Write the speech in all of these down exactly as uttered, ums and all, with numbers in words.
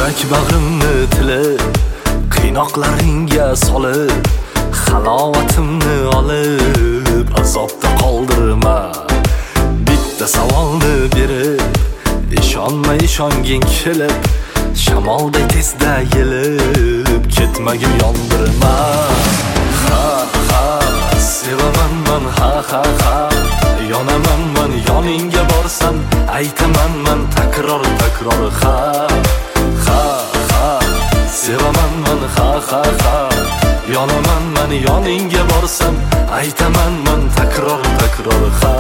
yurak bag'rimni tilib, qiynoqlaringga solib, halovatimni olib, azobda qoldirma. Bitta savolni berib, ishonma ishonging kelib, shamolday tezda yelib, ketmagin yondirma. Ha ha, sevaman man, ha ha ha, yonaman man, yoningga borsam aytaman man takror takror, ha ha ha, sevaman man, ha ha ha, yonaman man, yoningga borsam aytaman man takror takror, ha.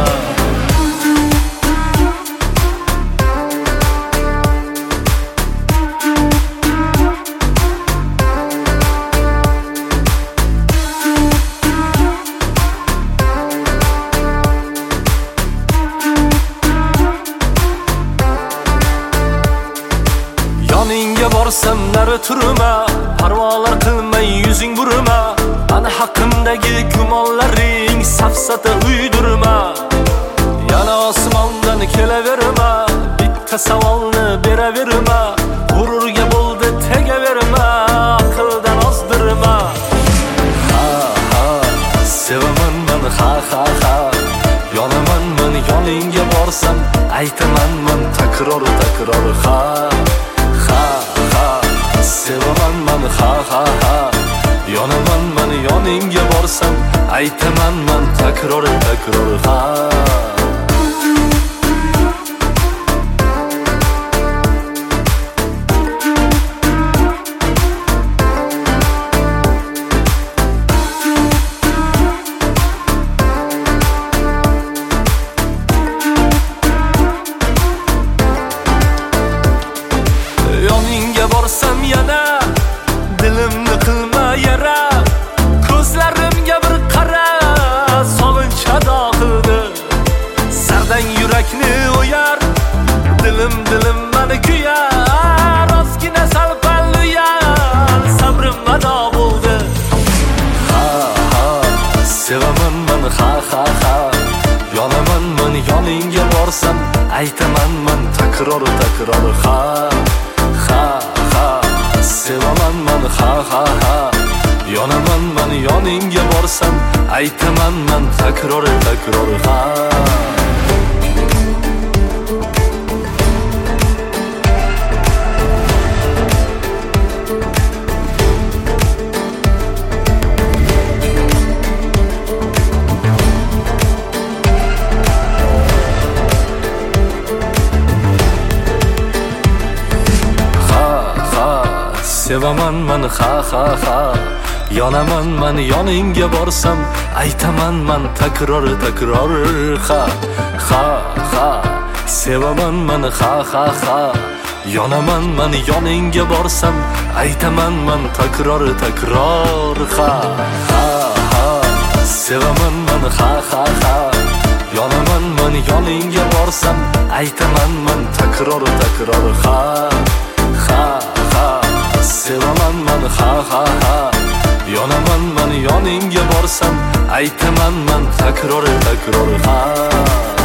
Yoningga borsam nari turma, parvolar qilmay yuzing burma, ana haqimdagi gumonlaring safsata uydurma. Yana osmondan kelaverma, bitta savolni beraverma, g'ururga bo'ldi tegaverma, aqldan ozdirma. Ha ha, sevaman man, ha ha ha, yonaman man, yoningga borsam aytaman man takror takror, ha ha ha, sevaman man, ha ha ha, yonaman man, yoningga borsam aytaman man takror takror, ha. Yoningga borsam yana dilimni qilma yara, ko'zlarimga bir qara, sog'inch ado qildi. Sardan yurakni o'yar, dilim dilim mani kuyar, ozgina sal-pal uyal, sabrim ado bo'ldi. Ha ha, sevaman man, ha ha ha, yonaman man, yoningga borsam aytaman man takror takror, ha ha ha, sevaman man, ha ha ha, yonaman man, yoningga borsam aytaman man takror takror, ha. Sevaman man, ha ha ha, yonaman man, yoningga borsam aytaman man takror takror, ha ha ha, sevaman man, ha ha ha, yonaman man, yoningga borsam aytaman man takror takror, ha ha ha, sevaman man, ha ha ha, yonaman man, yoningga borsam aytaman man takror takror, ha ha ha, sevaman man, ha ha ha, yonaman man, yoningga borsam aytaman man takror takror, ha.